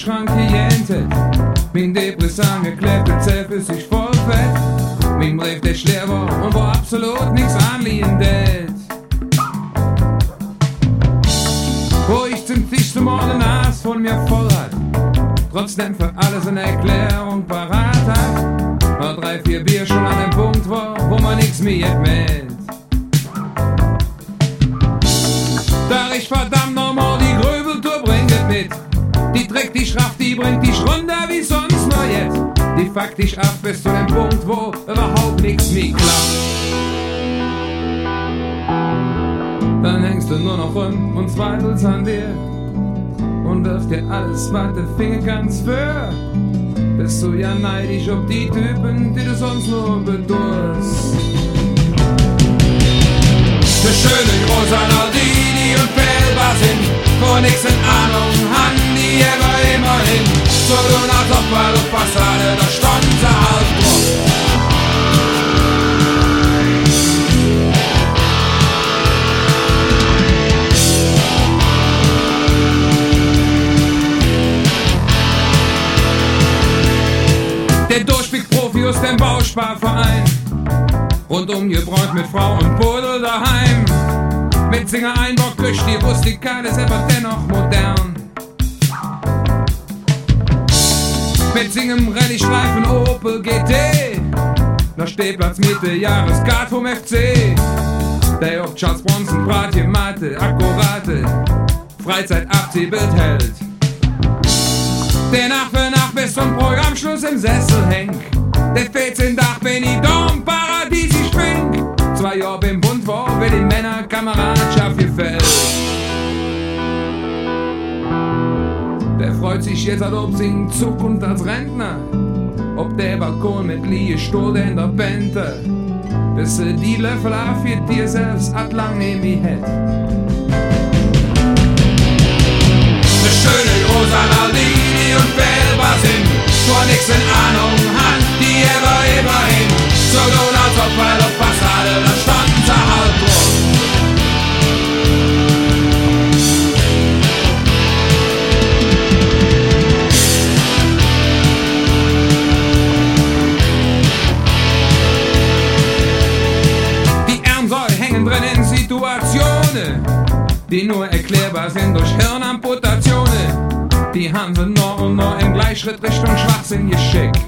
Kühlschrank gejentet. Mein Depressant geklebt, Zell für sich voll fett. Mein Brief, der schwer war und war absolut nichts anliehen det. Wo ich zum Tisch zum Morgen Nas von mir voll hat, trotzdem für alles eine Erklärung parat hat. War 3, 4 Bier schon an dem Punkt war, wo man nix mehr mäht. Da ich verdammt nochmal die Gröbeltour bringet mit. Die trägt die Schraft, die bringt dich runter wie sonst noch jetzt. Die fuckt dich ab bis zu dem Punkt, wo überhaupt nichts mehr klappt. Dann hängst du nur noch rum und zweifelst an dir und wirfst dir alles, was du finden kannst für. Bist du ja neidisch ob die Typen, die du sonst nur bedurst. Für schöne Großanaldini und fehlbar sind, wo nix in Ahnung haben, die aber immerhin so tun, als ob bei der Fassade da stand sie halt drauf. Der Durchblick-Profi aus dem Bausparverein, rundum gebräunt mit Frau und Pudel daheim. Mit Singer Einbock durch die Rustikal ist aber dennoch modern. Mit Singem Rallye-Streifen Opel GT, noch Stehplatz Mitte, Jahreskart vom FC. Der auch Charles Bronson, Bratje, Mate, akkurate Freizeit-Abziehbild hält. Der Nacht für Nacht bis zum Programmschluss im Sessel hängt. Der 14 Tag bin ich da im Paradies, ich schwink. 2 Jahre beim Bund war, wie die Männer Kameradschaft gefällt. Der freut sich jetzt, als ob sie in Zukunft als Rentner ob der Balkon mit Lie Stode in der Bente, bis sie die Löffel für dir selbst atlang neben mich hätt. Ne schöne Großanaldini und fehlbar sind, zwar nix in Ahnung hat, die aber immerhin so tun, als ob bei der Fassade da stand sie halt drauf. Die Ärmsäule hängen drin in Situationen, die nur erklärbar sind durch Hirnamputationen. Die haben sie noch und noch im Gleichschritt Richtung Schwachsinn geschickt.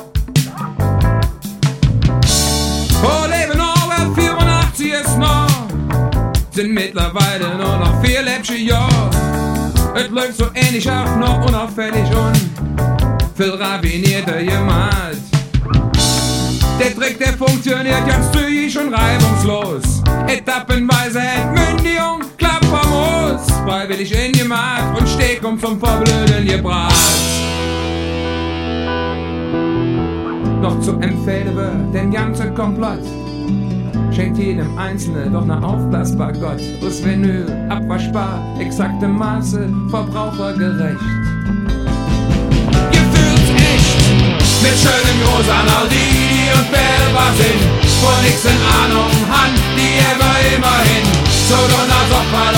Oh, leben Orwell 84 ist noch, sind mittlerweile nur noch 4 läppsche Jahre. Es läuft so ähnlich ab, noch unauffällig und viel raffinierter gemalt. Der Trick, der funktioniert ganz zügig und reibungslos. Etappenweise Entmündigung, Klappermoos, freiwillig ingemacht und Steg um zum Verblöden gebracht. Noch zu empfehlen wird den ganzen Komplott, schenkt jedem Einzelnen doch ne aufblasbar Gott. Aus Vinyl, abwaschbar, exakte Maße, verbrauchergerecht. Gefühlsecht, mit schönem Großanaldini und fehlbar sind, wo nix in Ahnung hat, die aber immerhin so tun, als ob